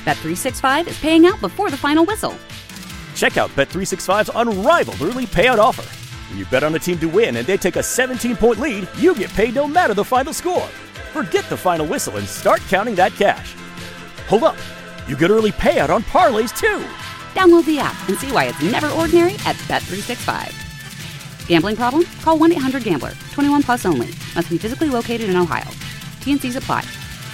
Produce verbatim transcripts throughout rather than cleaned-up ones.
Bet three sixty-five is paying out before the final whistle. Check out Bet three sixty-five's unrivaled early payout offer. When you bet on a team to win and they take a seventeen-point lead, you get paid no matter the final score. Forget the final whistle and start counting that cash. Hold up. You get early payout on parlays, too. Download the app and see why it's never ordinary at Bet three sixty-five. Gambling problem? Call one eight hundred gambler. twenty-one plus only. Must be physically located in Ohio. T N Cs apply.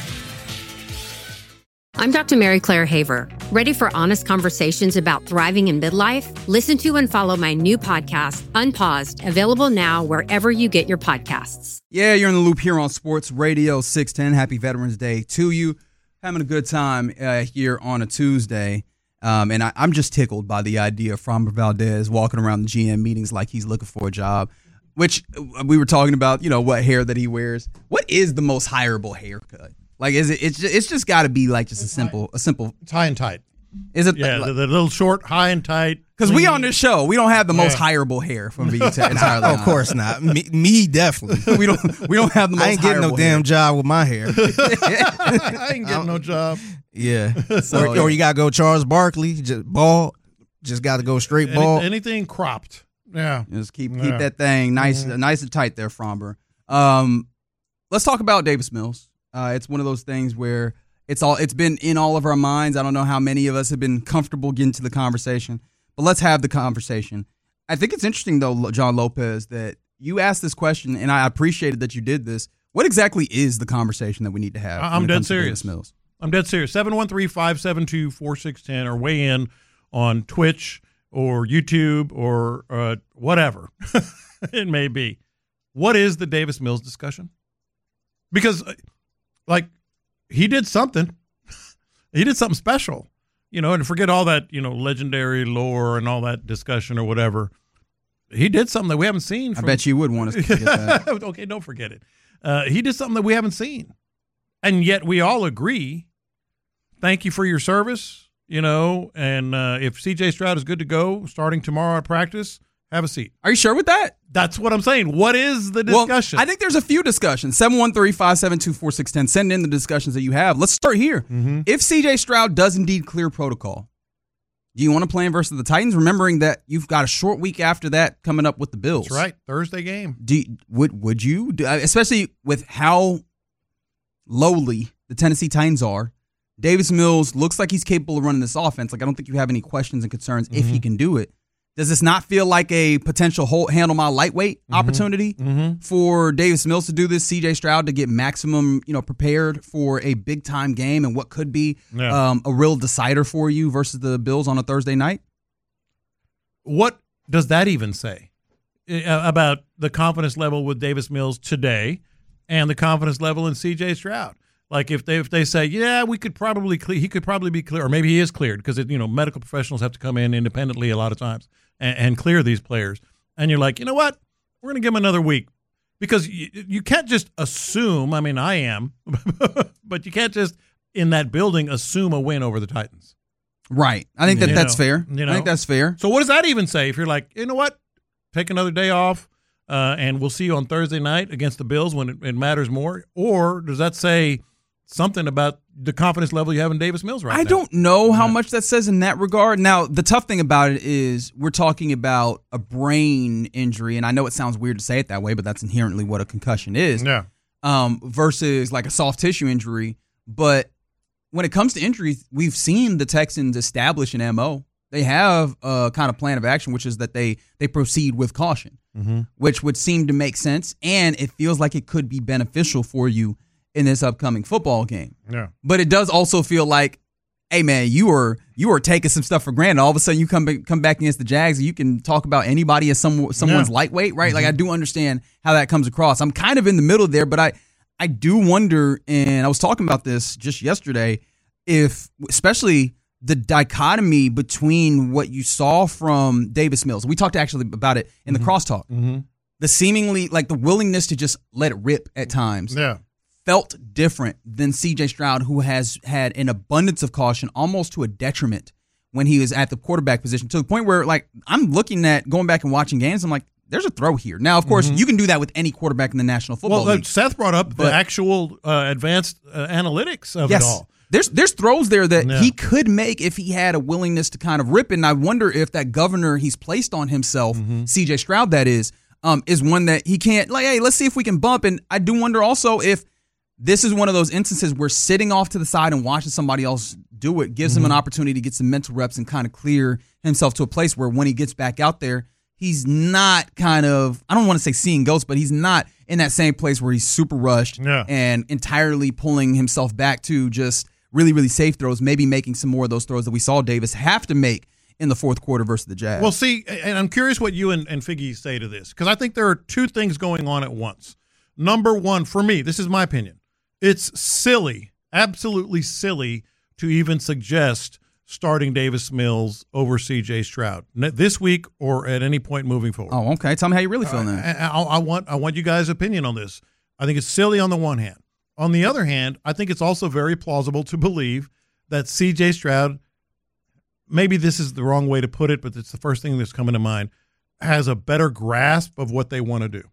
I'm Doctor Mary Claire Haver. Ready for honest conversations about thriving in midlife? Listen to and follow my new podcast, Unpaused, available now wherever you get your podcasts. Yeah, you're in the loop here on Sports Radio six ten. Happy Veterans Day to you. Having a good time uh, here on a Tuesday. Um, and I, I'm just tickled by the idea of Framber Valdez walking around the G M meetings like he's looking for a job, which we were talking about, you know, what hair that he wears. What is the most hireable haircut? Like, is it? It's just, it's just got to be like just a simple, a simple It's high and tight. Is it? Yeah, like, the, the little short, high and tight. Because we on this show, we don't have the most Yeah. hireable hair from being entirely honest. Of course not. Me, me definitely. we don't. We don't have the most. I ain't getting no hireable damn hair. job with my hair. I ain't getting no job. Yeah. So, or, yeah. or you gotta go Charles Barkley, just bald. Just got to go straight Any, bald. anything cropped. Yeah. Just keep Yeah. keep that thing nice, Mhm. nice and tight there, Framber. Um, let's talk about Davis Mills. Uh, it's one of those things where it's all it's been in all of our minds. I don't know how many of us have been comfortable getting to the conversation, but let's have the conversation. I think it's interesting though, John Lopez, that you asked this question, and I appreciated that you did this. What exactly is the conversation that we need to have? I- when I'm it dead comes to serious. Davis Mills? I'm dead serious. seven one three, five seven two, four six one zero or weigh in on Twitch or YouTube or uh, whatever it may be. What is the Davis Mills discussion? Because, uh, like, he did something. He did something special, you know, and forget all that, you know, legendary lore and all that discussion or whatever. He did something that we haven't seen. From, I bet you would want us to forget that. Okay, don't forget it. Uh, he did something that we haven't seen. And yet we all agree, thank you for your service, you know, and uh, if C J Stroud is good to go starting tomorrow at practice, have a seat. Are you sure with that? That's what I'm saying. What is the discussion? Well, I think there's a few discussions. seven one three, five seven two, four six one zero. Send in the discussions that you have. Let's start here. Mm-hmm. If C J Stroud does indeed clear protocol, do you want to play him versus the Titans? Remembering that you've got a short week after that coming up with the Bills. That's right. Thursday game. Do you, would would you, do, especially with how lowly the Tennessee Titans are? Davis Mills looks like he's capable of running this offense. Like, I don't think you have any questions and concerns if he can do it. Does this not feel like a potential hold, handle my lightweight Mm-hmm. opportunity Mm-hmm. for Davis Mills to do this? C J Stroud to get maximum, you know, prepared for a big time game and what could be Yeah. um, a real decider for you versus the Bills on a Thursday night? What does that even say uh, about the confidence level with Davis Mills today and the confidence level in C J Stroud? Like if they if they say, yeah, we could probably clear, he could probably be clear, or maybe he is cleared because you know medical professionals have to come in independently a lot of times and, and clear these players. And you're like, you know what, we're gonna give him another week because you, you can't just assume. I mean, I am, but you can't just in that building assume a win over the Titans. Right. I think that You that's know, fair. you know. I think that's fair. So what does that even say? If you're like, you know what, take another day off, uh, and we'll see you on Thursday night against the Bills when it, it matters more, or does that say something about the confidence level you have in Davis Mills right I now? don't know how much that says in that regard. Now, the tough thing about it is we're talking about a brain injury, and I know it sounds weird to say it that way, but that's inherently what a concussion is, Yeah. um, versus like a soft tissue injury. But when it comes to injuries, we've seen the Texans establish an M O. They have a kind of plan of action, which is that they they proceed with caution, Mm-hmm. which would seem to make sense, and it feels like it could be beneficial for you in this upcoming football game. Yeah. But it does also feel like, hey man, you are you are taking some stuff for granted. All of a sudden, you come back, come back against the Jags, and you can talk about anybody as some someone's Yeah. lightweight, right? Mm-hmm. Like I do understand how that comes across. I'm kind of in the middle there, but I I do wonder, and I was talking about this just yesterday, if especially the dichotomy between what you saw from Davis Mills. We talked actually about it in the crosstalk. Mm-hmm. The seemingly like the willingness to just let it rip at times Yeah. felt different than C J Stroud, who has had an abundance of caution, almost to a detriment when he was at the quarterback position, to the point where, like, I'm looking at going back and watching games, I'm like, there's a throw here. Now, of course, Mm-hmm. you can do that with any quarterback in the National Football Well, uh, League. Seth brought up But- the actual uh, advanced uh, analytics of Yes. it all. There's there's throws there that Yeah. he could make if he had a willingness to kind of rip it. And I wonder if that governor he's placed on himself, Mm-hmm. C J Stroud, that is, um, is one that he can't, like, hey, let's see if we can bump. And I do wonder also if this is one of those instances where sitting off to the side and watching somebody else do it gives Mm-hmm. him an opportunity to get some mental reps and kind of clear himself to a place where when he gets back out there, he's not kind of, I don't want to say seeing ghosts, but he's not in that same place where he's super rushed Yeah. and entirely pulling himself back to just really, really safe throws, maybe making some more of those throws that we saw Davis have to make in the fourth quarter versus the Jazz. Well, see, and I'm curious what you and, and Figgy say to this, because I think there are two things going on at once. Number one, for me, this is my opinion, it's silly, absolutely silly to even suggest starting Davis Mills over C J Stroud this week or at any point moving forward. Oh, okay. Tell me how you really feel now. I, I, I want I want you guys' opinion on this. I think it's silly on the one hand. On the other hand, I think it's also very plausible to believe that C J Stroud, maybe this is the wrong way to put it, but it's the first thing that's coming to mind, has a better grasp of what they want to do.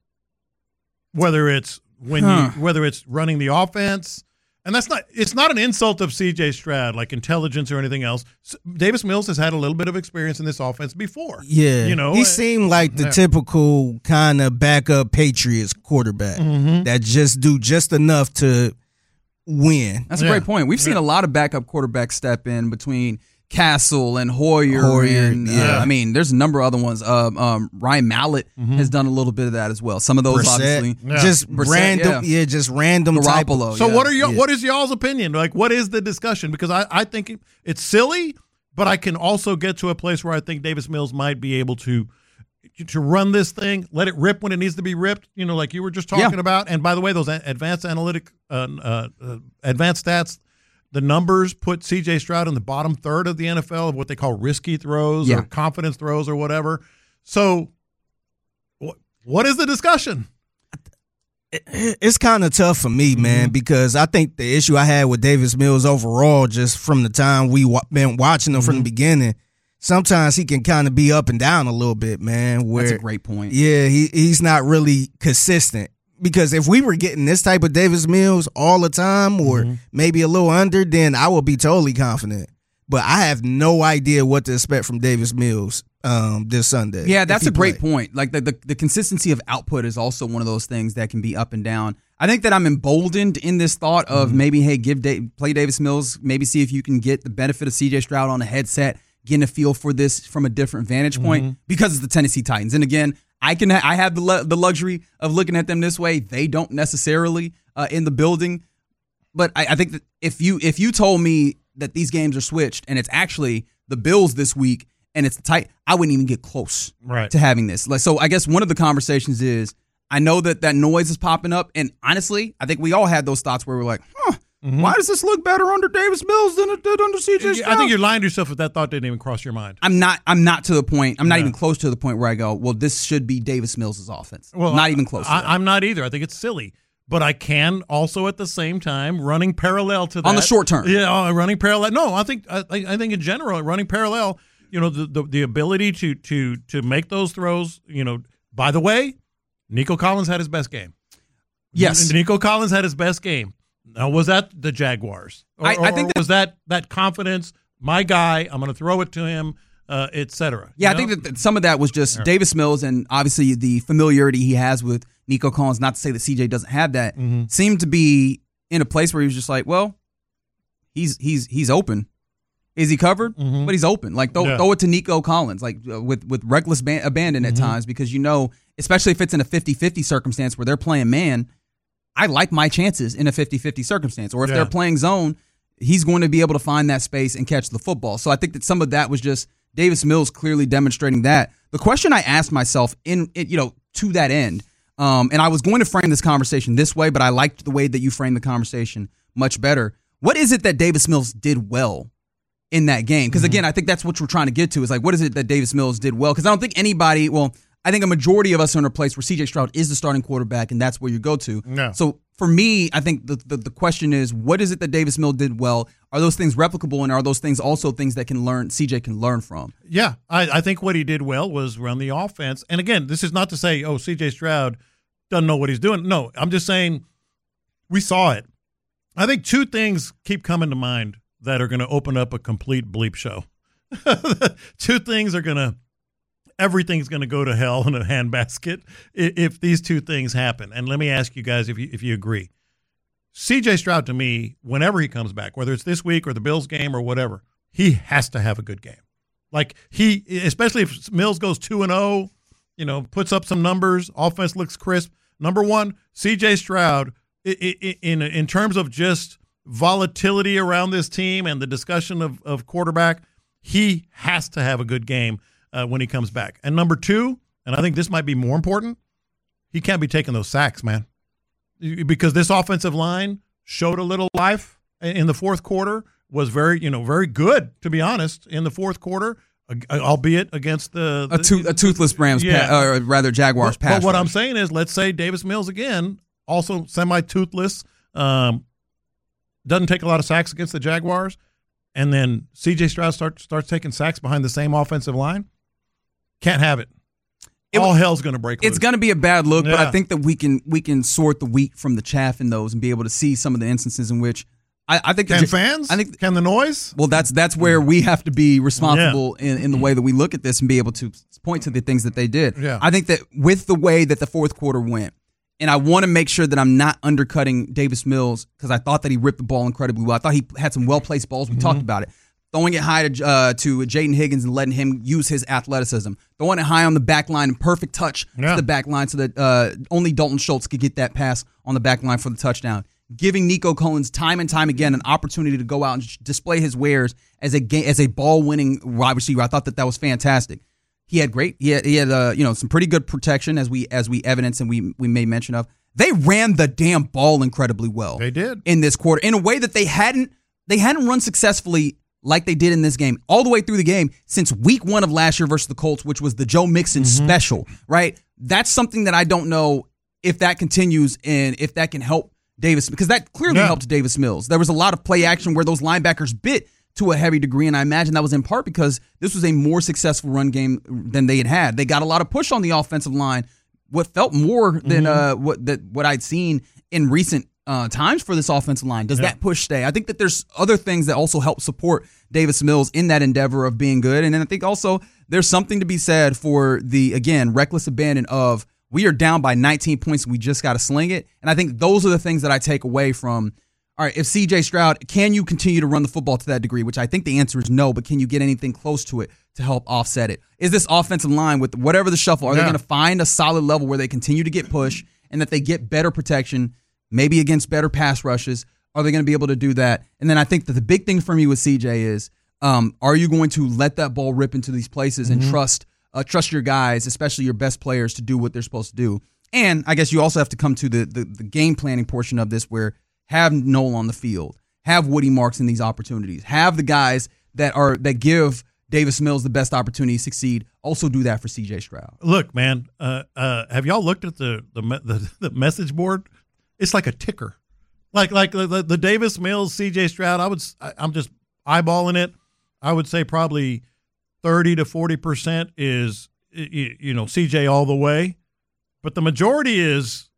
Whether it's when Huh. you whether it's running the offense. And that's not, it's not an insult of C J Stroud, like intelligence or anything else. S- Davis Mills has had a little bit of experience in this offense before. Yeah, You know, he uh, seemed like the yeah. typical kind of backup Patriots quarterback Mm-hmm. that just do just enough to win. That's a Yeah. great point. We've seen Yeah. a lot of backup quarterbacks step in between Castle and Hoyer. Hoyer, and, uh, yeah. I mean, there's a number of other ones. Um, um, Ryan Mallett has done a little bit of that as well. Some of those, Brissett, obviously. Yeah. just Brissett, random, yeah. yeah. just random type of- Garoppolo. So yeah. what are your Yeah. what is y'all's opinion? Like, what is the discussion? Because I, I think it- it's silly, but I can also get to a place where I think Davis Mills might be able to to run this thing, let it rip when it needs to be ripped. You know, like you were just talking Yeah. about. And by the way, those a- advanced analytic, uh, uh, uh, advanced stats, the numbers put C J Stroud in the bottom third of the N F L of what they call risky throws Yeah. or confidence throws or whatever. So, what what is the discussion? It's kind of tough for me, Mm-hmm. man, because I think the issue I had with Davis Mills overall, just from the time we wa- been watching him Mm-hmm. from the beginning, sometimes he can kind of be up and down a little bit, man. Where, That's a great point. Yeah, he he's not really consistent. Because if we were getting this type of Davis Mills all the time, or Mm-hmm. maybe a little under, then I would be totally confident. But I have no idea what to expect from Davis Mills um, this Sunday. Yeah, if that's he a great play. point. Like the, the the consistency of output is also one of those things that can be up and down. I think that I'm emboldened in this thought of maybe, hey, give da- play Davis Mills, maybe see if you can get the benefit of C J Stroud on a headset, getting a feel for this from a different vantage point because it's the Tennessee Titans. And again, I can I have the lu- the luxury of looking at them this way. They don't necessarily uh, in the building, but I, I think that if you if you told me that these games are switched and it's actually the Bills this week and it's tight, I wouldn't even get close Right. to having this. Like, so I guess one of the conversations is I know that that noise is popping up, and honestly, I think we all had those thoughts where we're like, huh, why does this look better under Davis Mills than it did under C J Stroud? I think you're lying to yourself if that thought didn't even cross your mind. I'm not. I'm not to the point. I'm not Yeah. even close to the point where I go, well, this should be Davis Mills' offense. Well, not I- even close. To I, that. I'm not either. I think it's silly. But I can also at the same time running parallel to that On the short term. Yeah, uh, running parallel. No, I think I, I think in general running parallel. You know, the, the the ability to to to make those throws. You know, by the way, Nico Collins had his best game. Yes. Nico Collins had his best game. Now, was that the Jaguars? Or, I- I or- think or that- was that that confidence. My guy, I'm going to throw it to him, uh, et cetera. Yeah, You I think know? that that some of that was just Davis Mills and obviously the familiarity he has with Nico Collins. Not to say that C J doesn't have that. Mm-hmm. Seemed to be in a place where he was just like, well, he's he's he's open. Is he covered? But he's open. Like throw, Mm-hmm. Yeah. throw it to Nico Collins, like uh, with with reckless ban- abandon Mm-hmm. at times, because you know, especially if it's in a fifty-fifty circumstance where they're playing man, I like my chances in a fifty-fifty circumstance. Or if Yeah. they're playing zone, he's going to be able to find that space and catch the football. So I think that some of that was just Davis Mills clearly demonstrating that. The question I asked myself in it, you know, to that end, um, and I was going to frame this conversation this way, but I liked the way that you framed the conversation much better. What is it that Davis Mills did well in that game? Because again, I think that's what we're trying to get to is like, what is it that Davis Mills did well? Because I don't think anybody, well, I think a majority of us are in a place where C J Stroud is the starting quarterback and that's where you go to. No. So for me, I think the, the the question is, what is it that Davis Mills did well? Are those things replicable, and are those things also things that can learn C J can learn from? Yeah, I, I think what he did well was run the offense. And again, this is not to say, oh, C J Stroud doesn't know what he's doing. No, I'm just saying we saw it. I think two things keep coming to mind that are going to open up a complete bleep show. Two things are going to – everything's going to go to hell in a handbasket if these two things happen. And let me ask you guys if you if you agree. C J Stroud, to me, whenever he comes back, whether it's this week or the Bills game or whatever, he has to have a good game. Like he – especially if Mills goes two and oh, you know, puts up some numbers, offense looks crisp. Number one, C J Stroud – In in terms of just volatility around this team and the discussion of, of quarterback, he has to have a good game uh, when he comes back. And number two, and I think this might be more important, he can't be taking those sacks, man, because this offensive line showed a little life in the fourth quarter, was very you know very good, to be honest, in the fourth quarter, albeit against the, the a, to, a toothless Rams, yeah. pa- or rather Jaguars but, pass But what rush. I'm saying is, let's say Davis Mills again, also semi-toothless, um, doesn't take a lot of sacks against the Jaguars, and then C J Stroud start, starts taking sacks behind the same offensive line. Can't have it. It, All hell's going to break loose. It's going to be a bad look, Yeah. but I think that we can we can sort the wheat from the chaff in those and be able to see some of the instances in which I, I think Can the, fans? I think Can the noise? well, that's that's where we have to be responsible in, in the way that we look at this and be able to point to the things that they did. Yeah. I think that with the way that the fourth quarter went, and I want to make sure that I'm not undercutting Davis Mills because I thought that he ripped the ball incredibly well. I thought he had some well-placed balls. We mm-hmm. talked about it. Throwing it high to, uh, to Jaden Higgins and letting him use his athleticism. Throwing it high on the back line, perfect touch yeah. to the back line so that uh, only Dalton Schultz could get that pass on the back line for the touchdown. Giving Nico Collins time and time again an opportunity to go out and display his wares as a ga- as a ball-winning wide receiver. I thought that that was fantastic. He had great. He had, he had uh, you know some pretty good protection as we as we evidence and we we made mention of. They ran the damn ball incredibly well. They did in this quarter in a way that they hadn't they hadn't run successfully like they did in this game all the way through the game since week one of last year versus the Colts, which was the Joe Mixon mm-hmm. special. Right, that's something that I don't know if that continues and if that can help Davis, because that clearly yeah. helped Davis Mills. There was a lot of play action where those linebackers bit to a heavy degree, and I imagine that was in part because this was a more successful run game than they had had. They got a lot of push on the offensive line, what felt more than mm-hmm. uh, what that what I'd seen in recent uh, times for this offensive line. Does yeah. that push stay? I think that there's other things that also help support Davis Mills in that endeavor of being good, and then I think also there's something to be said for the, again, reckless abandon of we are down by nineteen points and we just got to sling it. And I think those are the things that I take away from, all right, if C J Stroud, can you continue to run the football to that degree? Which I think the answer is no, but can you get anything close to it to help offset it? Is this offensive line with whatever the shuffle, are yeah. they going to find a solid level where they continue to get push and that they get better protection, maybe against better pass rushes? Are they going to be able to do that? And then I think that the big thing for me with C J is, um, are you going to let that ball rip into these places mm-hmm. and trust Uh, trust your guys, especially your best players, to do what they're supposed to do? And I guess you also have to come to the, the the game planning portion of this, where have Noel on the field, have Woody Marks in these opportunities, have the guys that are that give Davis Mills the best opportunity to succeed. Also do that for C J Stroud. Look, man, uh, uh, have y'all looked at the the, the the message board? It's like a ticker, like like the, the Davis Mills, C J Stroud. I would I, I'm just eyeballing it. I would say probably thirty to forty percent is, you know, C J all the way. But the majority is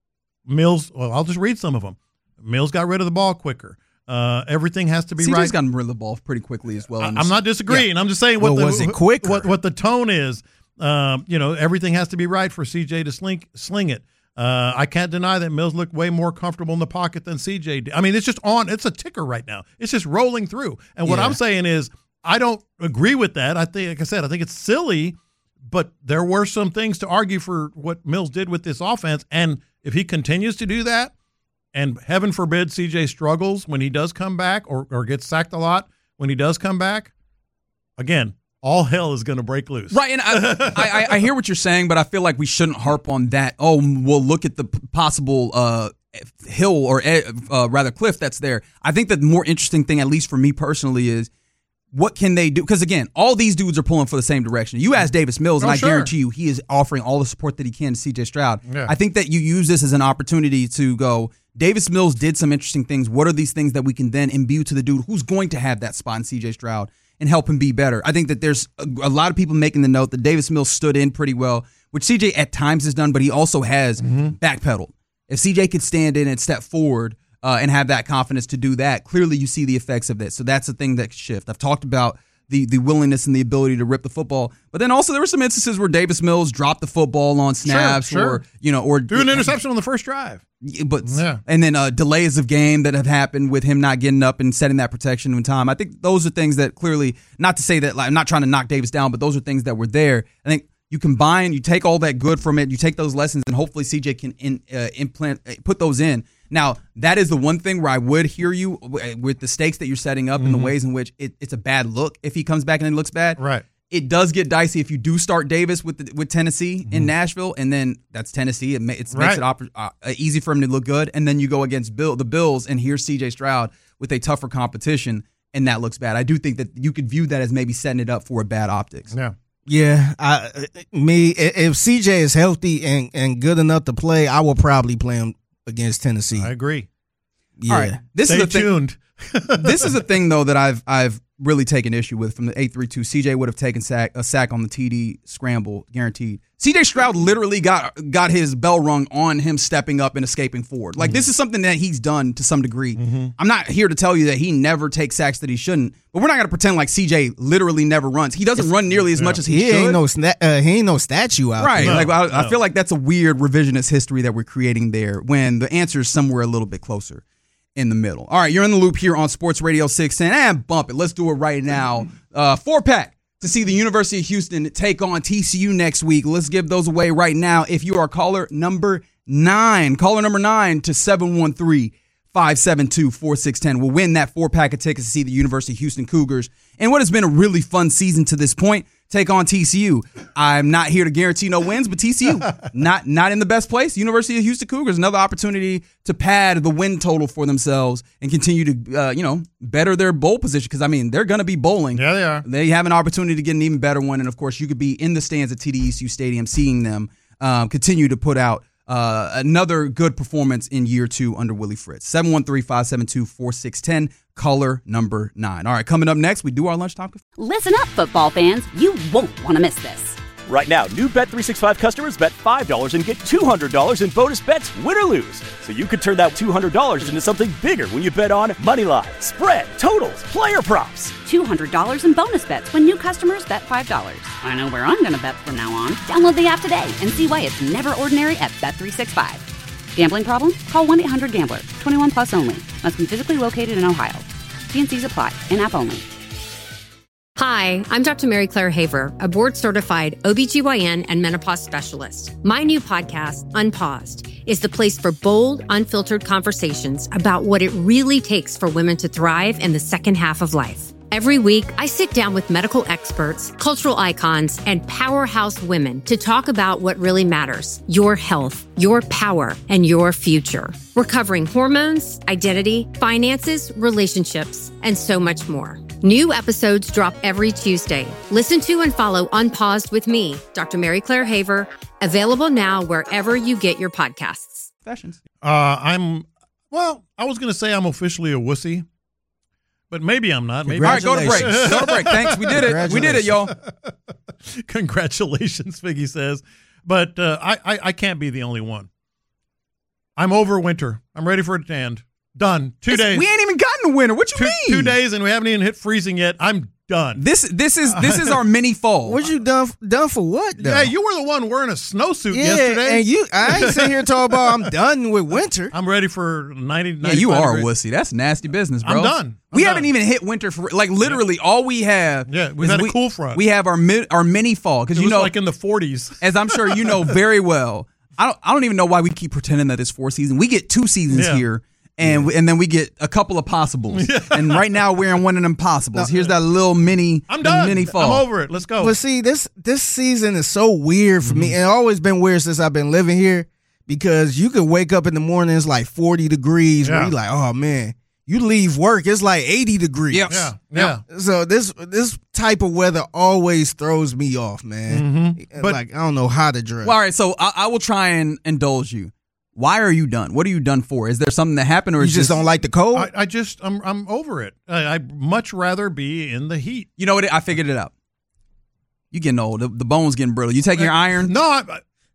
Mills. Well, I'll just read some of them. Mills got rid of the ball quicker. Uh, everything has to be C J's right. C J's gotten rid of the ball pretty quickly as well. I, I'm not disagreeing. Yeah. I'm just saying what well, the, was it quicker? What, what the tone is. Um, you know, everything has to be right for C J to sling, sling it. Uh, I can't deny that Mills looked way more comfortable in the pocket than C J did. I mean, it's just on. It's a ticker right now. It's just rolling through. And what yeah. I'm saying is, I don't agree with that. I think, like I said, I think it's silly, but there were some things to argue for what Mills did with this offense. And if he continues to do that, and heaven forbid C J struggles when he does come back or, or gets sacked a lot when he does come back, again, all hell is going to break loose. Right, and I, I, I hear what you're saying, but I feel like we shouldn't harp on that. Oh, well, look at the possible uh, hill or uh, rather cliff that's there. I think that the more interesting thing, at least for me personally, is what can they do? Because, again, all these dudes are pulling for the same direction. You ask Davis Mills, and oh, I sure. guarantee you he is offering all the support that he can to C J Stroud. Yeah. I think that you use this as an opportunity to go, Davis Mills did some interesting things. What are these things that we can then imbue to the dude who's going to have that spot in C J Stroud and help him be better? I think that there's a, a lot of people making the note that Davis Mills stood in pretty well, which C J at times has done, but he also has mm-hmm. backpedaled. If C J could stand in and step forward, uh, and have that confidence to do that. Clearly, you see the effects of this. So that's the thing that shift. I've talked about the the willingness and the ability to rip the football, but then also there were some instances where Davis Mills dropped the football on snaps, sure, sure. or you know, or threw an interception on the first drive. But yeah. and then uh, delays of game that have happened with him not getting up and setting that protection in time. I think those are things that clearly, not to say that like, I'm not trying to knock Davis down, but those are things that were there. I think you combine, you take all that good from it, you take those lessons, and hopefully C J can in, uh, implant, put those in. Now, that is the one thing where I would hear you with the stakes that you're setting up mm-hmm. and the ways in which it, it's a bad look if he comes back and it looks bad. Right. It does get dicey if you do start Davis with the, with Tennessee mm-hmm. in Nashville, and then that's Tennessee. It, ma- it right. makes it op- uh, easy for him to look good, and then you go against Bill, the Bills, and here's C J Stroud with a tougher competition, and that looks bad. I do think that you could view that as maybe setting it up for a bad optics. Yeah. Yeah, I, me if C J is healthy and, and good enough to play, I will probably play him against Tennessee. I agree. Yeah. All right. This Stay is the tuned. Thing, this is a thing though that I've I've really taken issue with from the eight three two. C J would have taken sack, a sack on the T D scramble, guaranteed. C J Stroud literally got got his bell rung on him stepping up and escaping forward. Like, mm-hmm. this is something that he's done to some degree. Mm-hmm. I'm not here to tell you that he never takes sacks that he shouldn't, but we're not going to pretend like C J literally never runs. He doesn't it's, run nearly as yeah. much as he, he should. Ain't no sna- uh, he ain't no statue out right. there. Right. No, like, I, no. I feel like that's a weird revisionist history that we're creating there when the answer is somewhere a little bit closer in the middle. All right, you're in the loop here on Sports Radio six ten, and bump it. Let's do it right now. Uh, four pack to see the University of Houston take on T C U next week. Let's give those away right now. If you are caller number nine, caller number nine to seven one three, five seven two, four six one zero will win that four pack of tickets to see the University of Houston Cougars. And what has been a really fun season to this point, take on T C U. I'm not here to guarantee no wins, but T C U, not not in the best place. University of Houston Cougars, another opportunity to pad the win total for themselves and continue to, uh, you know, better their bowl position. Because, I mean, they're going to be bowling. Yeah, they are. They have an opportunity to get an even better one. And, of course, you could be in the stands at T D E C U Stadium seeing them um, continue to put out uh, another good performance in year two under Willie Fritz. seven one three, five seven two, four six one zero. Caller number nine. All right, coming up next, we do our lunchtime. Listen up, football fans. You won't want to miss this. Right now, new Bet three sixty-five customers bet five dollars and get two hundred dollars in bonus bets, win or lose. So you could turn that two hundred dollars into something bigger when you bet on money line, spread, totals, player props. two hundred dollars in bonus bets when new customers bet five dollars. I know where I'm going to bet from now on. Download the app today and see why it's never ordinary at Bet three sixty-five. Gambling problem? Call one eight hundred gambler. twenty-one plus only. Must be physically located in Ohio. T N Cs apply. In-app only. Hi, I'm Doctor Mary Claire Haver, a board-certified O B G Y N and menopause specialist. My new podcast, Unpaused, is the place for bold, unfiltered conversations about what it really takes for women to thrive in the second half of life. Every week, I sit down with medical experts, cultural icons, and powerhouse women to talk about what really matters: your health, your power, and your future. We're covering hormones, identity, finances, relationships, and so much more. New episodes drop every Tuesday. Listen to and follow Unpaused with me, Doctor Mary Claire Haver, available now wherever you get your podcasts. Fashions. Uh, I'm, well, I was going to say I'm officially a wussy. But maybe I'm not. Maybe. All right, go to break. Go to break. Thanks. We did it. We did it, y'all. Congratulations, Figgy says. But uh, I, I, I can't be the only one. I'm over winter. I'm ready for it to end. Done. Two Listen, days. We ain't even gotten the winter. What you two, mean? Two days and we haven't even hit freezing yet. I'm done. This this is this is our mini fall. What you done done for what, though? Yeah, you were the one wearing a snowsuit yeah, yesterday. and you, I ain't sitting here talking about I'm done with winter. I'm ready for ninety, Yeah, you are degrees. a wussy. That's nasty business, bro. I'm done. I'm we done. haven't even hit winter for like literally yeah. all we have. Yeah, we've is had a we, cool front. We have our mid, our mini fall because It you was know, like in the forties. as I'm sure you know very well. I don't I don't even know why we keep pretending that it's four seasons. We get two seasons Yeah. here. And yeah. and then we get a couple of possibles. Yeah. And right now we're in one of them possibles. No, Here's that little mini I'm done. mini fall. I'm over it. Let's go. But see, this this season is so weird for mm-hmm. me. And it's always been weird since I've been living here because you can wake up in the morning, it's like forty degrees. Yeah. Where you're like, oh, man. You leave work, it's like eighty degrees. Yep. Yeah, yeah. So this this type of weather always throws me off, man. Mm-hmm. But like, I don't know how to dress. Well, all right, so I, I will try and indulge you. Why are you done? What are you done for? Is there something that happened, or you is just this, don't like the cold? I, I just I'm I'm over it. I, I'd much rather be in the heat. You know what? I figured it out. You getting old. The, the bones getting brittle. You taking your iron? No, I,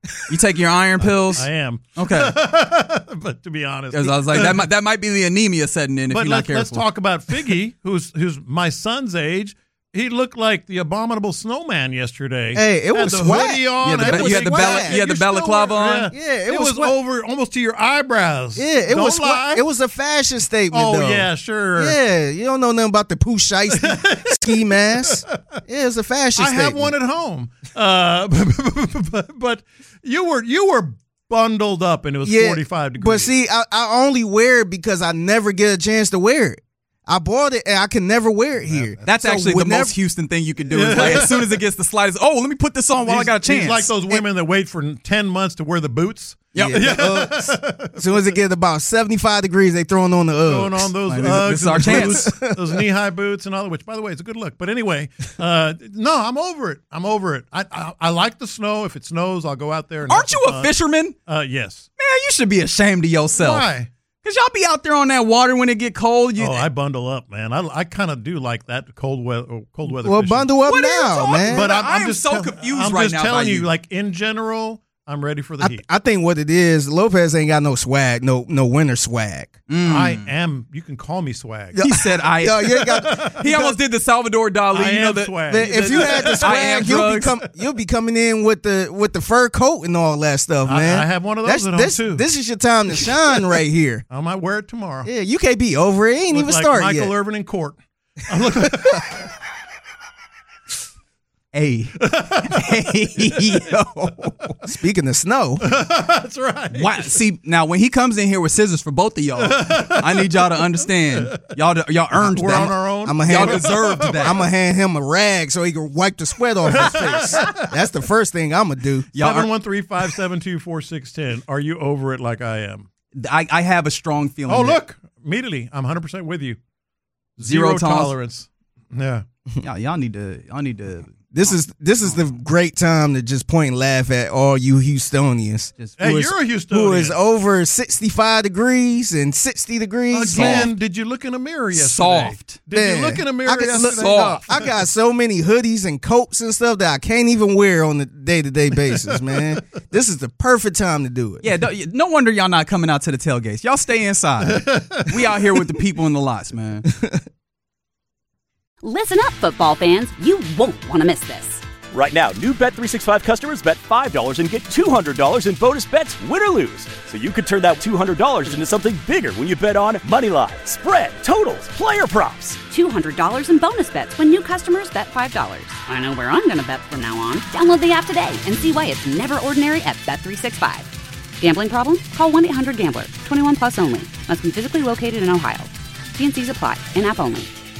You take your iron pills? I am. Okay. But to be honest. Because I was like, that might, that might be the anemia setting in if but you're not let's, careful. let's talk about Figgy, who's who's my son's age. He looked like the abominable snowman yesterday. Hey, it was had the swag. hoodie on. You had the, it you was had the, swag. bella, you had the You're still balaclava wearing- on. Yeah, Yeah, it, it, was, was swag. over almost to your eyebrows. Yeah, it Don't was swag. lie. It was a fashion statement, Oh though. yeah, sure. Yeah, you don't know nothing about the Pooh Shiesty ski mask. Yeah, it's a fashion I statement. have one at home. Uh, but, but you were you were bundled up and it was Yeah, forty-five degrees. But see, I, I only wear it because I never get a chance to wear it. I bought it and I can never wear it here. That's So actually the whenever- most Houston thing you could do. Is like, as soon as it gets the slightest, oh, let me put this on while I He's- got a chance. He's like those women that wait for ten months to wear the boots. Yep. Yeah, the Uggs. As soon as it gets about seventy-five degrees, they throwing on the Uggs. Going on those Like, Uggs, this is our and chance. boots, those knee-high boots and all that, which, by the way, is a good look. But anyway, uh, no, I'm over it. I'm over it. I, I I like the snow. If it snows, I'll go out there. And Aren't have you some a fun. fisherman? Uh, yes. Man, you should be ashamed of yourself. Why? Because y'all be out there on that water when it get cold. You, Oh, I bundle up, man. I, I kind of do like that cold weather. Cold weather. Well, fishing. bundle up What are you now, talking man. But I'm, I I'm am just so tell- confused I'm right just now by telling you, you. like in general, I'm ready for the I, heat. I think what it is, Lopez ain't got no swag, no no winter swag. Mm. I am. You can call me swag. He said I. Yo, you ain't got, he almost did the Salvador Dali. I you know am the, swag. man, if you had the I am swag, you'll be, drugs. com- you'll be coming in with the with the fur coat and all that stuff, I- man. I have one of those That's, at home, this, too. This is your time to shine right here. I might wear it tomorrow. Yeah, you can't be over it. It ain't Look even like started Michael yet. Irvin in court. I'm looking. Hey. Hey, yo. Speaking of snow, That's right. Why, see, now when he comes in here with scissors for both of y'all, I need y'all to understand. Y'all y'all earned We're that. on our own. I'm gonna Y'all hand deserved that. I'm gonna hand him a rag so he can wipe the sweat off his face. That's the first thing I'm gonna do. Y'all Seven are- one three five seven two four six ten. Are you over it like I am? I, I have a strong feeling. Oh, that- look! Immediately, I'm one hundred percent with you. Zero tolerance. tolerance. Yeah. Y'all, y'all need to. Y'all need to. This is this is the great time to just point and laugh at all you Houstonians. Just, Hey, Who is- you're a Houstonian. Who is over sixty-five degrees and sixty degrees. Again, Man, did you look in a mirror yesterday? Soft. Did man, you look in a mirror I can- yesterday? look, Soft. I got so many hoodies and coats and stuff that I can't even wear on the day-to-day basis, man. This is the perfect time to do it. yeah, don't- no wonder y'all not coming out to the tailgates. Y'all stay inside. We out here with the people in the lots, man. Listen up, football fans. You won't want to miss this. Right now, new Bet three sixty-five customers bet five dollars and get two hundred dollars in bonus bets, win or lose. So you could turn that two hundred dollars into something bigger when you bet on money line, spread, totals, player props. two hundred dollars in bonus bets when new customers bet five dollars. I know where I'm going to bet from now on. Download the app today and see why it's never ordinary at Bet three sixty-five. Gambling problem? Call one eight hundred gambler. twenty-one plus only. Must be physically located in Ohio. T and C's apply. In-app only.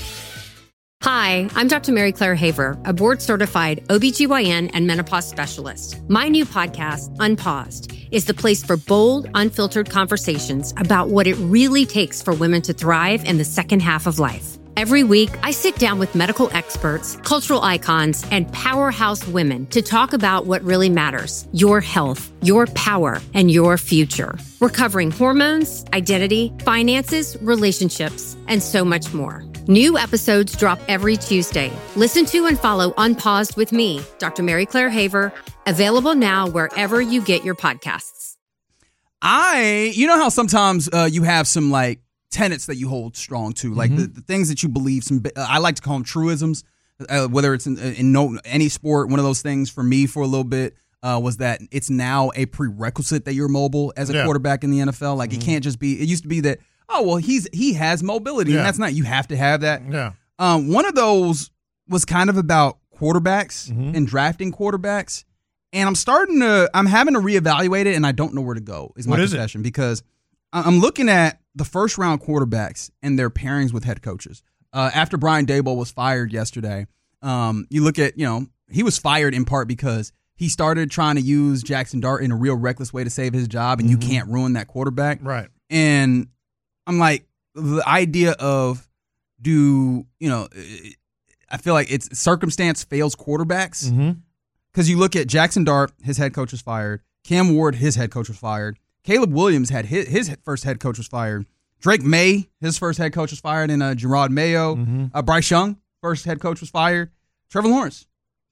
Hi, I'm Doctor Mary Claire Haver, a board-certified O B G Y N and menopause specialist. My new podcast, Unpaused, is the place for bold, unfiltered conversations about what it really takes for women to thrive in the second half of life. Every week, I sit down with medical experts, cultural icons, and powerhouse women to talk about what really matters: your health, your power, and your future. We're covering hormones, identity, finances, relationships, and so much more. New episodes drop every Tuesday. Listen to and follow Unpaused with me, Doctor Mary Claire Haver, available now wherever you get your podcasts. I, you know how sometimes uh, you have some like tenets that you hold strong to, like Mm-hmm. the, the things that you believe. Some uh, I like to call them truisms. Uh, whether it's in, in no any sport, one of those things for me for a little bit uh, was that it's now a prerequisite that you're mobile as a Yeah. quarterback in the N F L. Like Mm-hmm. it can't just be. It used to be that oh well he's he has mobility Yeah. and that's not. You have to have that. Yeah. Um, one of those was kind of about quarterbacks Mhm. and drafting quarterbacks. And I'm starting to, I'm having to reevaluate it, and I don't know where to go, is my What is it? confession. Because I- I'm looking at the first round quarterbacks and their pairings with head coaches. Uh, after Brian Daboll was fired yesterday, um, you look at, you know, he was fired in part because he started trying to use Jackson Dart in a real reckless way to save his job, and Mhm. you can't ruin that quarterback. Right. And I'm like, the idea of do, you know, I feel like it's circumstance fails quarterbacks. Mm-hmm. Because you look at Jackson Dart, his head coach was fired. Cam Ward, his head coach was fired. Caleb Williams had his, his first head coach was fired. Drake May, his first head coach was fired. And uh, Gerard Mayo. Mhm. Uh, Bryce Young, first head coach was fired. Trevor Lawrence,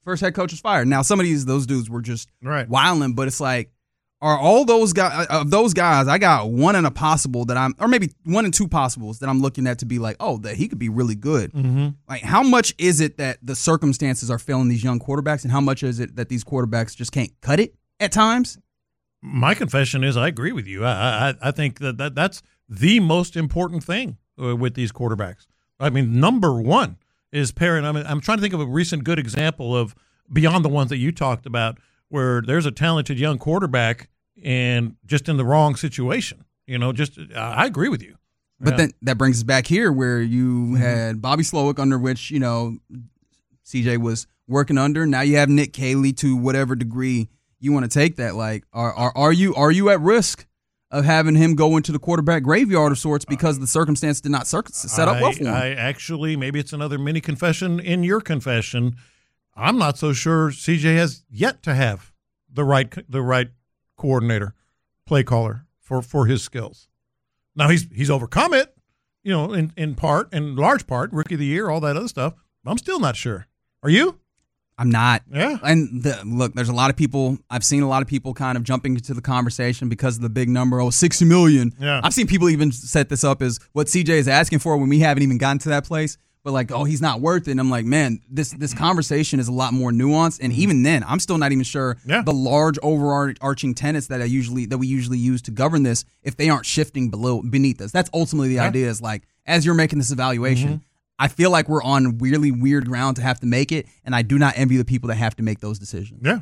first head coach was fired. Now, some of these those dudes were just Right. wilding, but it's like, are all those guys of those guys? I got one and a possible that I'm, or maybe one and two possibles that I'm looking at to be like, oh, that he could be really good. Mm-hmm. Like, how much is it that the circumstances are failing these young quarterbacks, and how much is it that these quarterbacks just can't cut it at times? My confession is I agree with you. I I, I think that, that that's the most important thing uh, with these quarterbacks. I mean, number one is pairing. I mean, I'm trying to think of a recent good example of beyond the ones that you talked about, where there's a talented young quarterback and just in the wrong situation. You know, just I agree with you. But Yeah. then that brings us back here where you had Bobby Slowick, under which, you know, C J was working under. Now you have Nick Caley, to whatever degree you want to take that. Like, are are, are you are you at risk of having him go into the quarterback graveyard of sorts because the circumstance did not cir- set up well for him? I, I actually, maybe it's another mini confession in your confession. I'm not so sure C J has yet to have the right the right coordinator, play caller for, for his skills. Now he's he's overcome it, you know, in, in part, in large part, rookie of the year, all that other stuff. I'm still not sure. Are you? I'm not. Yeah. And the, look, there's a lot of people, I've seen a lot of people kind of jumping into the conversation because of the big number, oh, sixty million. Yeah. I've seen people even set this up as what C J is asking for when we haven't even gotten to that place. But like, oh, he's not worth it. And I'm like, man, this this conversation is a lot more nuanced. And even then, I'm still not even sure Yeah. the large overarching tenets that I usually that we usually use to govern this, if they aren't shifting below beneath us. That's ultimately the Yeah. idea, is like, as you're making this evaluation, Mm-hmm. I feel like we're on really weird ground to have to make it, and I do not envy the people that have to make those decisions. Yeah.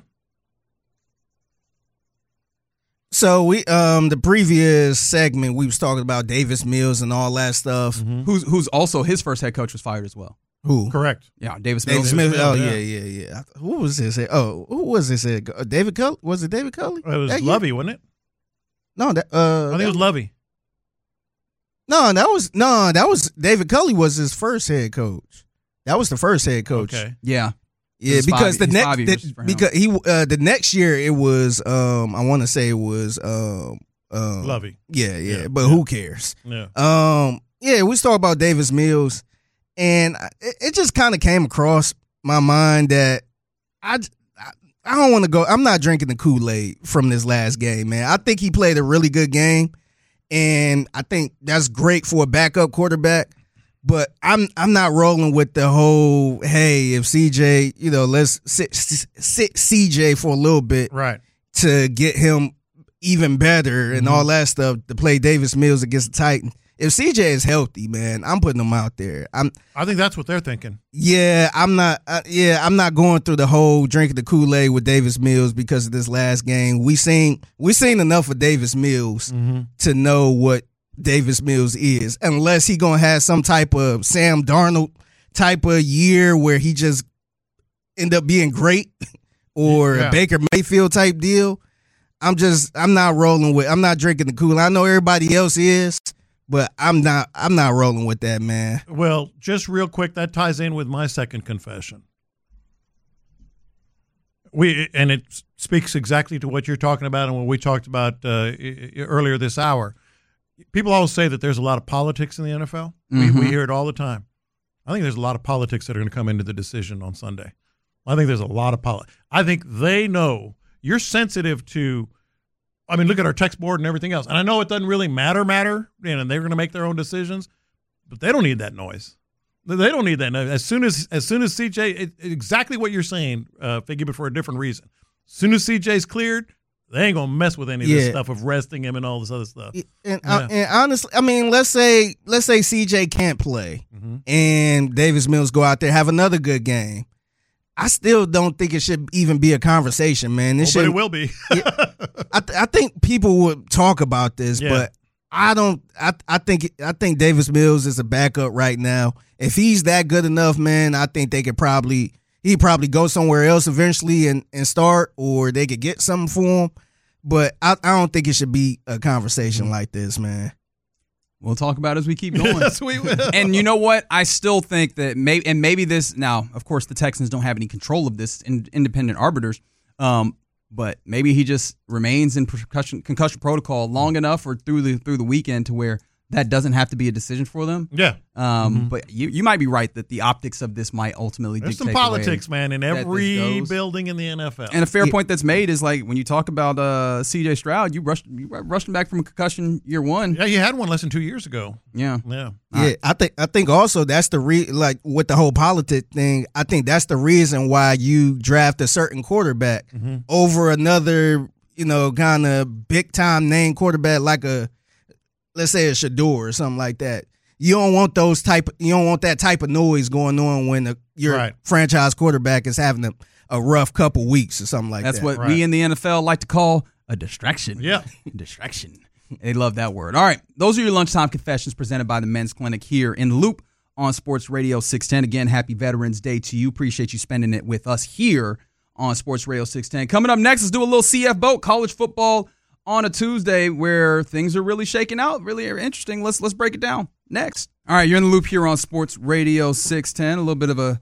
So we um the previous segment we was talking about Davis Mills and all that stuff. Mm-hmm. Who's who's also his first head coach was fired as well. Who? Correct. Yeah, Davis Mills. Davis Mills. Oh Mills, yeah, yeah. yeah, yeah. Who was this? Oh, who was this? Uh, David Culley? Was it David Culley? It was That year? Lovey, wasn't it? No, that uh, I think it was Lovey. no, that was no, that was David Culley was his first head coach. That was the first head coach. Okay. Yeah. Yeah, It's because five- the it's next five years the- for him. because he uh, the next year it was um I want to say it was um um Lovey. Yeah, yeah, Yeah, but yeah. who cares? Yeah. Um, yeah, we talk about Davis Mills, and it, it just kind of came across my mind that I, I, I don't want to go. I'm not drinking the Kool-Aid from this last game, man. I think he played a really good game, and I think that's great for a backup quarterback. But I'm I'm not rolling with the whole, hey, if C J, you know, let's sit, sit C J for a little bit Right. to get him even better and all that stuff to play Davis Mills against the Titans. If C J is healthy, man, I'm putting him out there. I'm I think that's what they're thinking. yeah, I'm not uh, yeah, I'm not going through the whole drinking the Kool-Aid with Davis Mills because of this last game. We seen we seen enough of Davis Mills Mm-hmm. to know what Davis Mills is, unless he gonna have some type of Sam Darnold type of year where he just end up being great, or Yeah. a Baker Mayfield type deal. I'm just I'm not rolling with I'm not drinking the Kool-Aid. I know everybody else is, but I'm not I'm not rolling with that, man. Well, just real quick, that ties in with my second confession. We and it speaks exactly to what you're talking about and what we talked about uh, i- i- earlier this hour. People always say that there's a lot of politics in the N F L. We, we hear it all the time. I think there's a lot of politics that are going to come into the decision on Sunday. I think there's a lot of politics. I think they know you're sensitive to. I mean, look at our text board and everything else. And I know it doesn't really matter, matter, you know, and they're going to make their own decisions, but they don't need that noise. They don't need that noise. As soon as, as soon as C J, it, exactly what you're saying, uh, Figgy, but for a different reason. As soon as C J's cleared, they ain't gonna mess with any of this Yeah. stuff of resting him and all this other stuff. And, Yeah. uh, and honestly, I mean, let's say let's say C J can't play, Mm-hmm. and Davis Mills go out there have another good game. I still don't think it should even be a conversation, man. This Oh, but it should. will be. I th- I think people would talk about this, Yeah. but I don't. I I think I think Davis Mills is a backup right now. If he's that good enough, man, I think they could probably he probably go somewhere else eventually and, and start, or they could get something for him. But I, I don't think it should be a conversation like this, man. We'll talk about it as we keep going. Yes, we will. And you know what? I still think that maybe, and maybe this now, of course, the Texans don't have any control of this, in, independent arbiters. Um, but maybe he just remains in concussion, concussion protocol long enough or through the through the weekend to where that doesn't have to be a decision for them. Yeah. Um, Mm-hmm. But you you might be right that the optics of this might ultimately There's dictate some politics, the way man, in that this every goes. building in the N F L. And a fair Yeah. point that's made is like when you talk about uh, C J Stroud, you rushed you rushed him back from a concussion year one. yeah, you had one less than two years ago. Yeah. Yeah. Yeah, I think I think also that's the re like with the whole politic thing. I think that's the reason why you draft a certain quarterback Mm-hmm. over another, you know, kind of big time name quarterback like a, let's say a Shador or something like that. You don't want those type. You don't want that type of noise going on when the, your Right. franchise quarterback is having a, a rough couple weeks or something like That's that. what Right. we in the N F L like to call a distraction. Yeah. distraction. They love that word. All right. Those are your lunchtime confessions presented by the Men's Clinic here in Loop on Sports Radio six ten. Again, happy Veterans Day to you. Appreciate you spending it with us here on Sports Radio six ten. Coming up next, let's do a little C F boat, college football on a Tuesday where things are really shaking out, really interesting. Let's let's break it down next. All right, you're in the Loop here on Sports Radio six ten. A little bit of a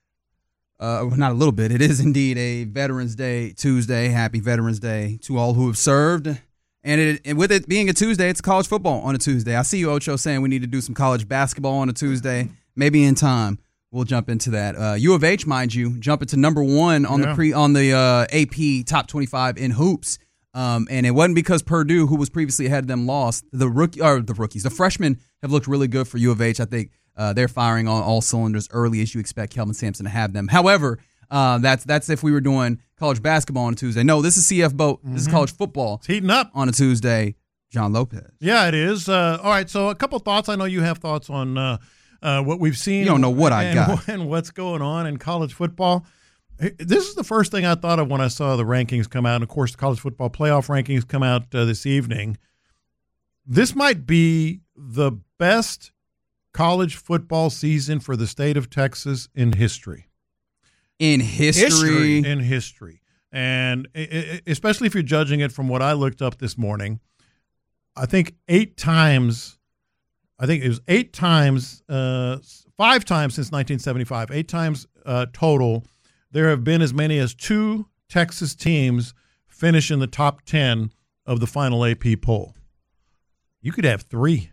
Uh, not a little bit. It is indeed a Veterans Day Tuesday. Happy Veterans Day to all who have served. And, it, and with it being a Tuesday, it's college football on a Tuesday. I see you, Ocho, saying we need to do some college basketball on a Tuesday. Maybe in time we'll jump into that. Uh, U of H, mind you, jumping to number one on Yeah. the pre on the uh, A P top twenty-five in hoops. Um, and it wasn't because Purdue, who was previously ahead of them, lost. The rookie or the rookies, the freshmen have looked really good for U of H. I think uh, they're firing on all cylinders early, as you expect Kelvin Sampson to have them. However, uh, that's that's if we were doing college basketball on a Tuesday. No, this is C F boat. This is college football It's heating up. on a Tuesday. John Lopez. Yeah, it is. Uh, all right, so a couple thoughts. I know you have thoughts on uh, uh, what we've seen. You don't know what I and, got. and what's going on in college football. This is the first thing I thought of when I saw the rankings come out. And, of course, the college football playoff rankings come out uh, this evening. This might be the best college football season for the state of Texas in history. In history. In history. And i- i- especially if you're judging it from what I looked up this morning, I think eight times, I think it was eight times, uh, five times since nineteen seventy-five, eight times uh, total, there have been as many as two Texas teams finish in the top ten of the final A P poll. You could have three.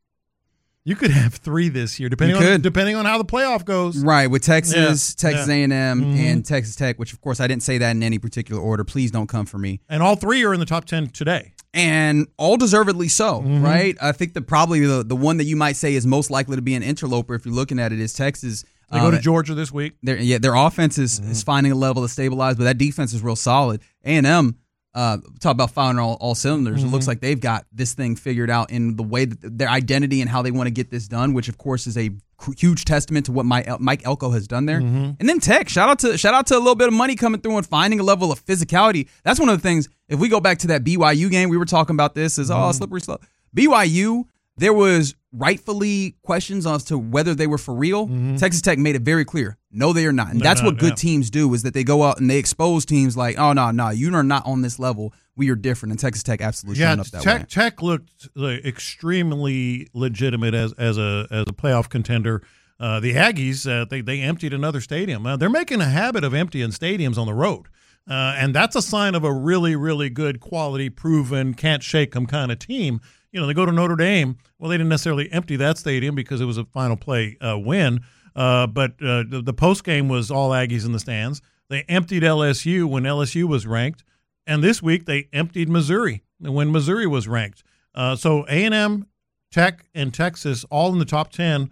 You could have three this year, depending You on could. depending on how the playoff goes. Right, with Texas, Yeah, Texas yeah. A and M, Mhm. and Texas Tech, which, of course, I didn't say that in any particular order. Please don't come for me. And all three are in the top ten today. And all deservedly so, Mhm. right? I think that probably the, the one that you might say is most likely to be an interloper if you're looking at it is Texas. They go Um, to Georgia this week. Their, yeah, their offense is, Mm-hmm. is finding a level to stabilize, but that defense is real solid. A and M, uh, talk about firing all, all cylinders. Mm-hmm. It looks like they've got this thing figured out in the way that their identity and how they want to get this done, which of course is a huge testament to what Mike, Mike Elko has done there. Mm-hmm. And then Tech, shout out to shout out to a little bit of money coming through and finding a level of physicality. That's one of the things. If we go back to that B Y U game, we were talking about this as Mm-hmm. oh slippery slope. B Y U, there was rightfully questions as to whether they were for real. Texas Tech made it very clear, no, they are not. And They're that's not, what good yeah. teams do is that they go out and they expose teams like, oh no, no, you are not on this level. We are different. And Texas Tech absolutely Yeah, showing up that Tech, way. Tech looked like, extremely legitimate as as a as a playoff contender. Uh, the Aggies, uh, they they emptied another stadium. Uh, they're making a habit of emptying stadiums on the road, uh, and that's a sign of a really really good quality, proven, can't shake them kind of team. You know, they go to Notre Dame. Well, they didn't necessarily empty that stadium because it was a final play uh, win. Uh, but uh, the, the post game was all Aggies in the stands. They emptied L S U when L S U was ranked, and this week they emptied Missouri when Missouri was ranked. Uh, so A and M, Tech, and Texas all in the top ten.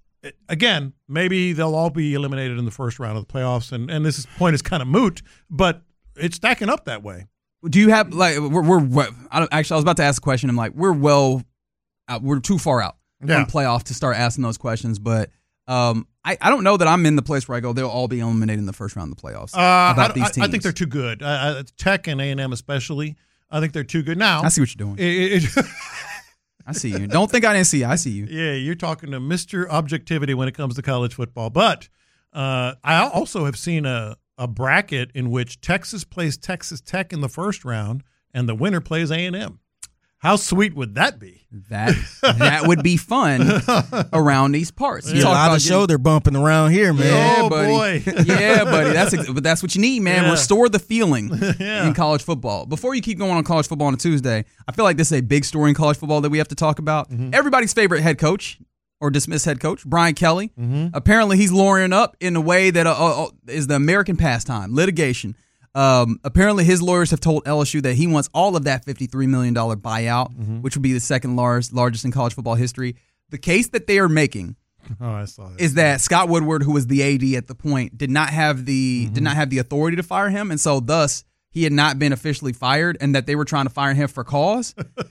Again, maybe they'll all be eliminated in the first round of the playoffs, and, and this is, point is kind of moot, but it's stacking up that way. Do you have like we're, we're I don't, actually I was about to ask a question. I'm like we're well, out, we're too far out Yeah. from playoff to start asking those questions. But um, I, I don't know that I'm in the place where I go they'll all be eliminated in the first round of the playoffs. Uh, about I, these I- teams, I think they're too good. Uh, Tech and A and M especially. I think they're too good. Now, I see what you're doing. it- it- I see you. Don't think I didn't see you. I see you. yeah, you're talking to Mister Objectivity when it comes to college football. But uh, I also have seen a, a bracket in which Texas plays Texas Tech in the first round, and the winner plays A and M. How sweet would that be? That that would be fun around these parts. You yeah, a lot of getting, shoulder bumping around here, man. Yeah, oh, buddy. boy. yeah, buddy. That's but that's what you need, man. Yeah. Restore the feeling yeah. in college football. Before you keep going on college football on a Tuesday, I feel like this is a big story in college football that we have to talk about. Mm-hmm. Everybody's favorite head coach or dismissed head coach, Brian Kelly. Mm-hmm. Apparently, he's lawyering up in a way that uh, uh, is the American pastime, litigation. Um, apparently, his lawyers have told L S U that he wants all of that fifty-three million dollars buyout, mm-hmm. which would be the second largest, largest in college football history. The case that they are making oh, I saw that. is that Scott Woodward, who was the A D at the point, did not have the mm-hmm. did not have the authority to fire him, and so thus he had not been officially fired, and that they were trying to fire him for cause.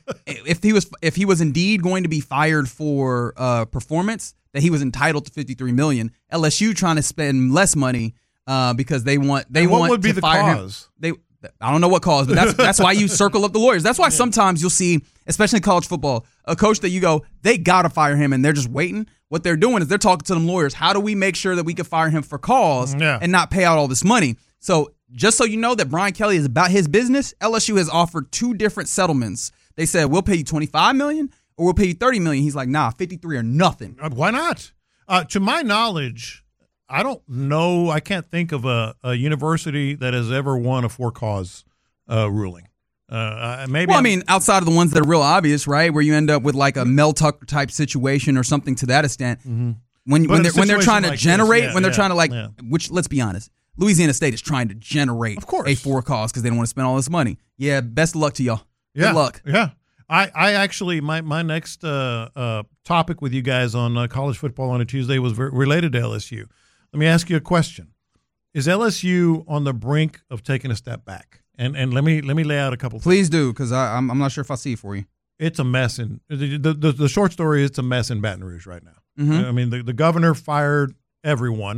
if he was if he was indeed going to be fired for uh, performance, that he was entitled to fifty-three million dollars. L S U trying to spend less money. Uh, because they want they and what want would be to the fire cause? him. They I don't know what cause, but that's that's why you circle up the lawyers. That's why yeah. sometimes you'll see, especially in college football, a coach that you go, they gotta fire him, and they're just waiting. What they're doing is they're talking to them lawyers. How do we make sure that we can fire him for cause yeah. and not pay out all this money? So just so you know that Brian Kelly is about his business, L S U has offered two different settlements. They said we'll pay you twenty-five million dollars or we'll pay you thirty million dollars. He's like, nah, fifty-three or nothing. Uh, why not? Uh, to my knowledge, I don't know. I can't think of a, a university that has ever won a for-cause uh, ruling. Uh, maybe. Well, I'm, I mean, outside of the ones that are real obvious, right, where you end up with like a Mel Tucker type situation or something to that extent. Mm-hmm. When when they're when they're trying to like generate, this, yeah, when they're yeah, trying to like, yeah. which let's be honest, Louisiana State is trying to generate of course. a for-cause because they don't want to spend all this money. Yeah, best of luck to y'all. Yeah, Good luck. Yeah. I, I actually, my, my next uh, uh, topic with you guys on uh, college football on a Tuesday was re- related to L S U. Let me ask you a question. Is L S U on the brink of taking a step back? And and let me let me lay out a couple Please things. do, because I'm I'm not sure if I see it for you. It's a mess. In, the, the, the short story is it's a mess in Baton Rouge right now. Mm-hmm. I mean, the, the governor fired everyone.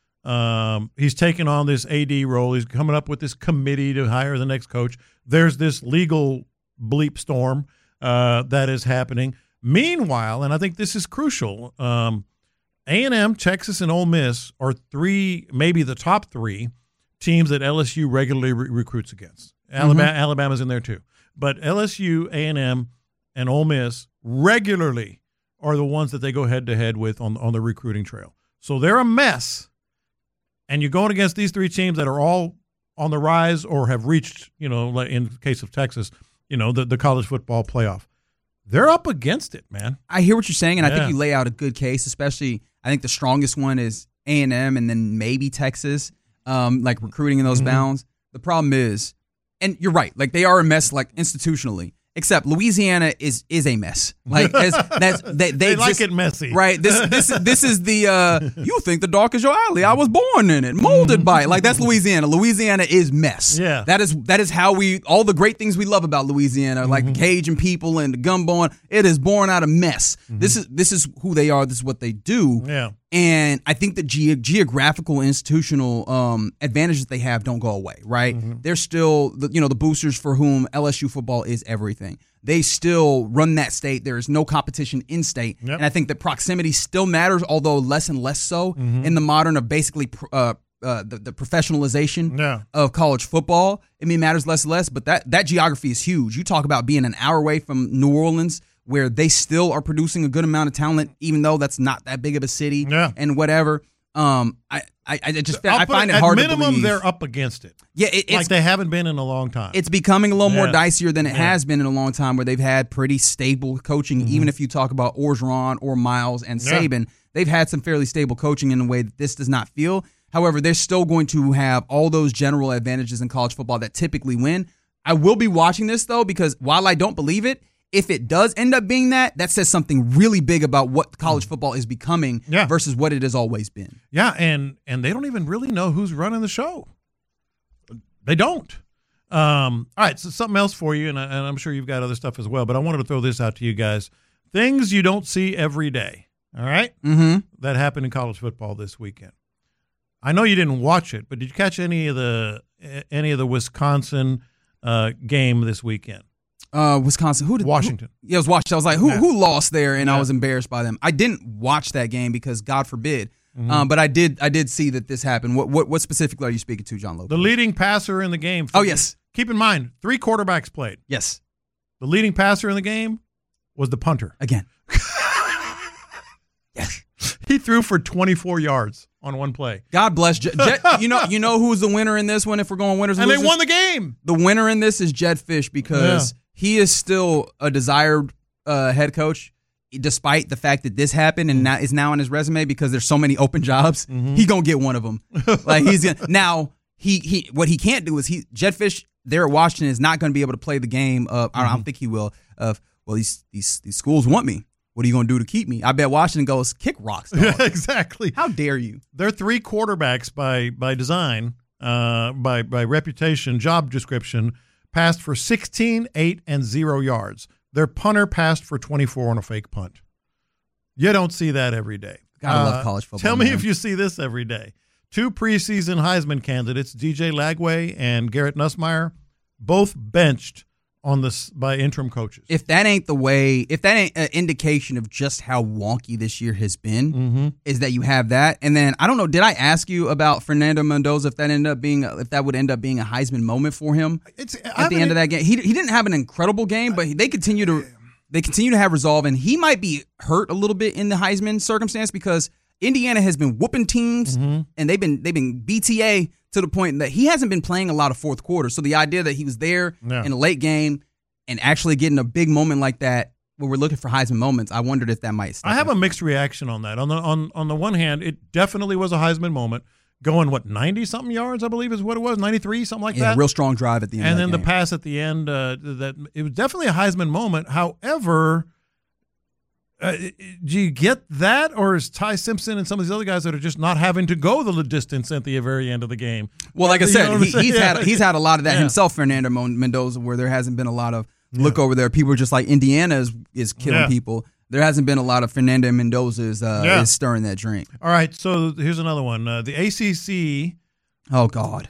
Um, he's taking on this A D role. He's coming up with this committee to hire the next coach. There's this legal bleep storm uh, that is happening. Meanwhile, and I think this is crucial, um, A and M, Texas, and Ole Miss are three, maybe the top three teams that L S U regularly re- recruits against. Alabama, mm-hmm. Alabama's in there too. But L S U, A and M, and Ole Miss regularly are the ones that they go head-to-head with on, on the recruiting trail. So they're a mess, and you're going against these three teams that are all on the rise or have reached, you know, in the case of Texas, you know, the, the college football playoff. They're up against it, man. I hear what you're saying, and yeah. I think you lay out a good case, especially I think the strongest one is A and M and then maybe Texas, um, like recruiting in those mm-hmm. bounds. The problem is, and you're right, like they are a mess like institutionally, except Louisiana is is a mess. Like as, that's they, they, they exist, like it messy. Right. This this this is the uh, you think the dark is your alley. I was born in it, molded by it. Like that's Louisiana. Louisiana is mess. Yeah. That is that is how we all the great things we love about Louisiana, like mm-hmm. the Cajun people and the gumbo, it is born out of mess. Mm-hmm. This is this is who they are, this is what they do. Yeah. And I think the ge- geographical institutional um, advantages they have don't go away, right? Mm-hmm. They're still, the, you know, the boosters for whom L S U football is everything. They still run that state. There is no competition in state. Yep. And I think that proximity still matters, although less and less so mm-hmm. in the modern of basically uh, uh, the, the professionalization yeah. of college football. I mean, it matters less and less, but that, that geography is huge. You talk about being an hour away from New Orleans, where they still are producing a good amount of talent, even though that's not that big of a city yeah. and whatever. Um, I, I, I just I'll I find it at hard minimum, to believe. They're up against it. Yeah, it, it's like they haven't been in a long time. It's becoming a little yeah. more dicier than it yeah. has been in a long time, where they've had pretty stable coaching. Mm-hmm. Even if you talk about Orgeron or Miles and yeah. Saban, they've had some fairly stable coaching in a way that this does not feel. However, they're still going to have all those general advantages in college football that typically win. I will be watching this, though, because while I don't believe it, if it does end up being that, that says something really big about what college football is becoming yeah. versus what it has always been. Yeah, and and they don't even really know who's running the show. They don't. Um, all right, so something else for you, and, I, and I'm sure you've got other stuff as well, but I wanted to throw this out to you guys. Things you don't see every day, all right, mm-hmm. that happened in college football this weekend. I know you didn't watch it, but did you catch any of the any of the Wisconsin uh, game this weekend? Uh, Wisconsin. Who did Washington? Who, yeah, it was Washington. I was like, who yeah. who lost there? And yeah. I was embarrassed by them. I didn't watch that game because God forbid. Mm-hmm. Um, but I did I did see that this happened. What what what specifically are you speaking to, John Lopez? The leading passer in the game. Oh yes. Keep in mind, three quarterbacks played. Yes. The leading passer in the game was the punter. Again. Yes. He threw for twenty-four yards on one play. God bless Jet. Jet you know, you know who's the winner in this one? If we're going winners and, and losers? they won the game. The winner in this is Jedd Fisch because yeah. he is still a desired uh, head coach, despite the fact that this happened and now is now on his resume because there's so many open jobs. Mm-hmm. He gonna get one of them. Like he's gonna now. He he. What he can't do is he Jedd Fisch there at Washington is not going to be able to play the game of. Mm-hmm. I don't think he will. Of well, these these these schools want me. What are you going to do to keep me? I bet Washington goes, kick rocks. Yeah, exactly. How dare you? They're three quarterbacks by by design, uh, by by reputation, job description, passed for sixteen, eight, and zero yards. Their punter passed for twenty-four on a fake punt. You don't see that every day. Gotta uh, love college football. Tell me man. if you see this every day. Two preseason Heisman candidates, D J Lagway and Garrett Nussmeier, both benched on this by interim coaches. If that ain't the way, if that ain't an indication of just how wonky this year has been, mm-hmm. is that you have that. And then I don't know, did I ask you about Fernando Mendoza if that ended up being if that would end up being a Heisman moment for him it's, at I the mean, end of that game? He he didn't have an incredible game, but they continue to they continue to have resolve, and he might be hurt a little bit in the Heisman circumstance because Indiana has been whooping teams, mm-hmm. and they've been they've been B T A to the point that he hasn't been playing a lot of fourth quarter. So the idea that he was there yeah. in a late game and actually getting a big moment like that, where we're looking for Heisman moments, I wondered if that might. I have a mixed reaction on that. On the on on the one hand, it definitely was a Heisman moment. Going what ninety something yards, I believe is what it was, ninety-three something like yeah, that. Yeah, real strong drive at the end. And of then that the game. pass at the end. Uh, that it was definitely a Heisman moment. However. Uh, do you get that, or is Ty Simpson and some of these other guys that are just not having to go the distance at the very end of the game? Well, like I said, he, he's yeah. had he's had a lot of that yeah. himself, Fernando Mendoza, where there hasn't been a lot of look yeah. over there. People are just like Indiana is, is killing yeah. people. There hasn't been a lot of Fernando Mendoza's uh, yeah. is stirring that drink. All right, so here's another one. Uh, the A C C. Oh God.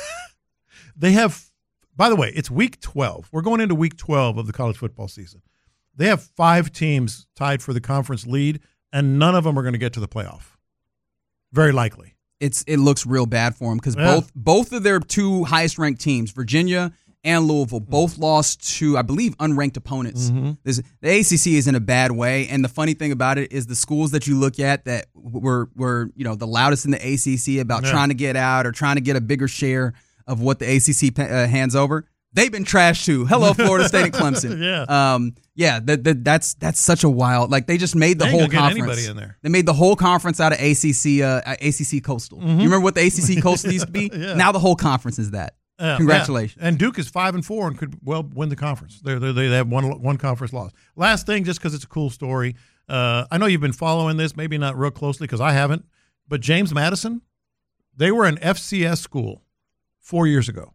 They have. By the way, it's week twelve. We're going into week twelve of the college football season. They have five teams tied for the conference lead, and none of them are going to get to the playoff. Very likely. It's it looks real bad for them because yeah. both both of their two highest ranked teams, Virginia and Louisville, both lost to, I believe, unranked opponents. Mm-hmm. This, the A C C is in a bad way, and the funny thing about it is the schools that you look at that were were you know the loudest in the A C C about yeah. trying to get out or trying to get a bigger share of what the A C C uh, hands over. They've been trashed too. Hello, Florida State and Clemson. yeah, um, yeah. That, that that's that's such a wild. Like they just made the they whole ain't gonna conference. Get anybody in there. They made the whole conference out of A C C. Uh, A C C Coastal. Mm-hmm. You remember what the A C C Coastal used to be? yeah. Now the whole conference is that. Uh, Congratulations. Yeah. And Duke is five and four and could well win the conference. They're, they're, they have one one conference loss. Last thing, just because it's a cool story. Uh, I know you've been following this, maybe not real closely because I haven't. But James Madison, they were an F C S school four years ago.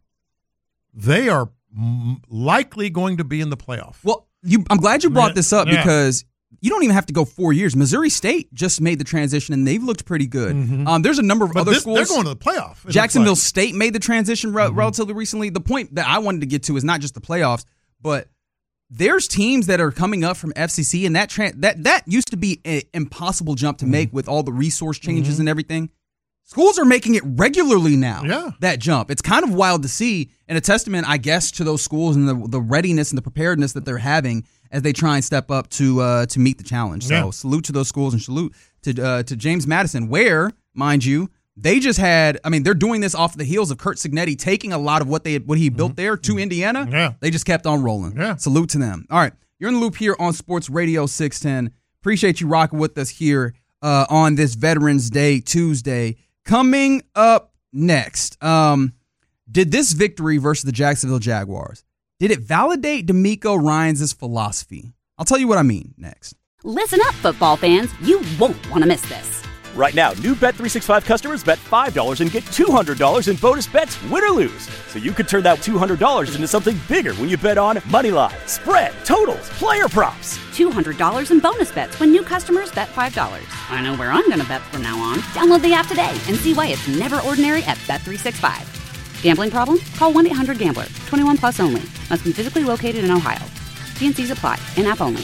They are m- likely going to be in the playoff. Well, you, I'm glad you brought this up yeah. because you don't even have to go four years. Missouri State just made the transition, and they've looked pretty good. Mm-hmm. Um, there's a number of but other this, schools. They're going to the playoff. Jacksonville like. State made the transition re- mm-hmm. relatively recently. The point that I wanted to get to is not just the playoffs, but there's teams that are coming up from F C C, and that tra- that that used to be an impossible jump to mm-hmm. make with all the resource changes mm-hmm. and everything. Schools are making it regularly now, yeah. that jump. It's kind of wild to see, and a testament, I guess, to those schools and the, the readiness and the preparedness that they're having as they try and step up to uh, to meet the challenge. So yeah. salute to those schools and salute to uh, to James Madison, where, mind you, they just had, I mean, they're doing this off the heels of Curt Cignetti taking a lot of what they had, what he built mm-hmm. there to Indiana. Yeah. They just kept on rolling. Yeah. Salute to them. All right, you're in the loop here on Sports Radio six ten. Appreciate you rocking with us here uh, on this Veterans Day Tuesday. Coming up next, um, did this victory versus the Jacksonville Jaguars, did it validate DeMeco Ryans' philosophy? I'll tell you what I mean next. Listen up, football fans. You won't want to miss this. Right now, new Bet three sixty-five customers bet five dollars and get two hundred dollars in bonus bets, win or lose. So you could turn that two hundred dollars into something bigger when you bet on money line, spread, totals, player props. two hundred dollars in bonus bets when new customers bet five dollars. I know where I'm going to bet from now on. Download the app today and see why it's never ordinary at Bet three sixty-five. Gambling problem? Call one eight hundred gambler. twenty-one plus only. Must be physically located in Ohio. T and C's apply. In-app only.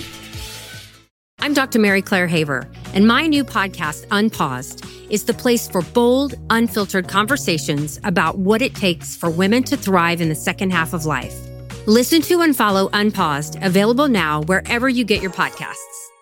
I'm Doctor Mary Claire Haver, and my new podcast, Unpaused, is the place for bold, unfiltered conversations about what it takes for women to thrive in the second half of life. Listen to and follow Unpaused, available now wherever you get your podcasts.